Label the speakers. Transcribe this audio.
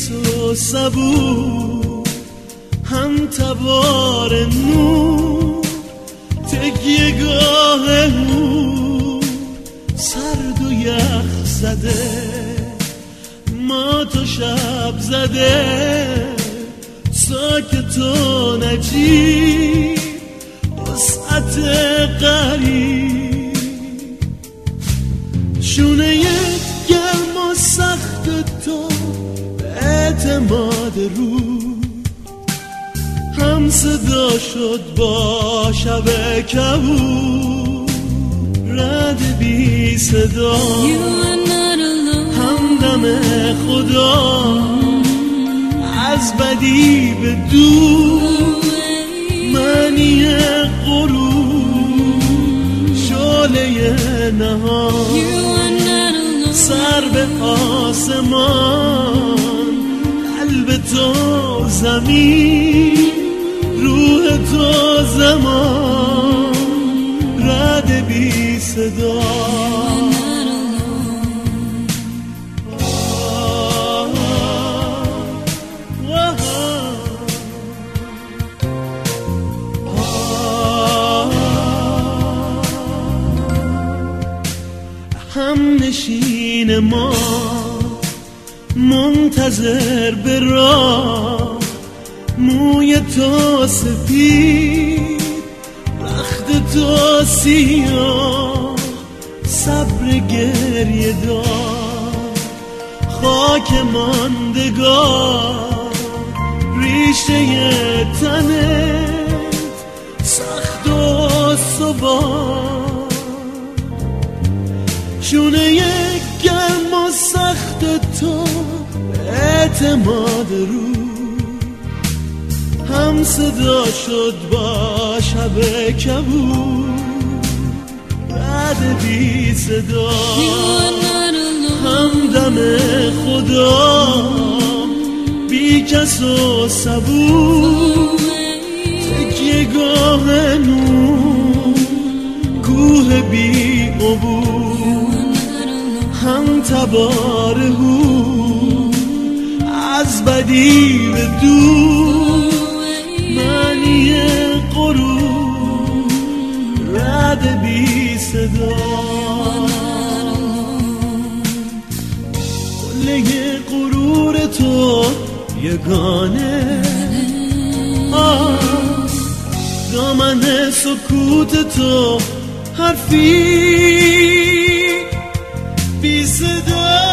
Speaker 1: کس و صبور، هم تبار نور، تکیه گاه هور، سرد و یخ زده، ما تو شب زده، ساکت و نجیب، وسعت غریب، شونه گرم و سخت تو، اعتماد رو هم صدا شد با شب کبود، رد بی صدا همدم خدا، از بدی به دور، معنی غرور، شعله نهان، سر به آسمان، قلب تو زمین، روح تو زمان، رد بی صدا. هم نشین ما منتظر به راه، موی تو سفید، رخت تو سیاه، صبر گریه دار، خاک ماندگار، ریشه تنت سخت و ثبات، شونه گرم و سخت تو، اعتماد رو هم صدا شد با شب کبود، رد بی صدا، همدم خدا، بی کس و صبور، تکیه گاه نور، کوه بی عبور، هم تبار هور، از بدی به دور، معنی غرور، رد بی صدا، قله غرور تو یگانه، دامن سکوت تو حرفی بی صدا.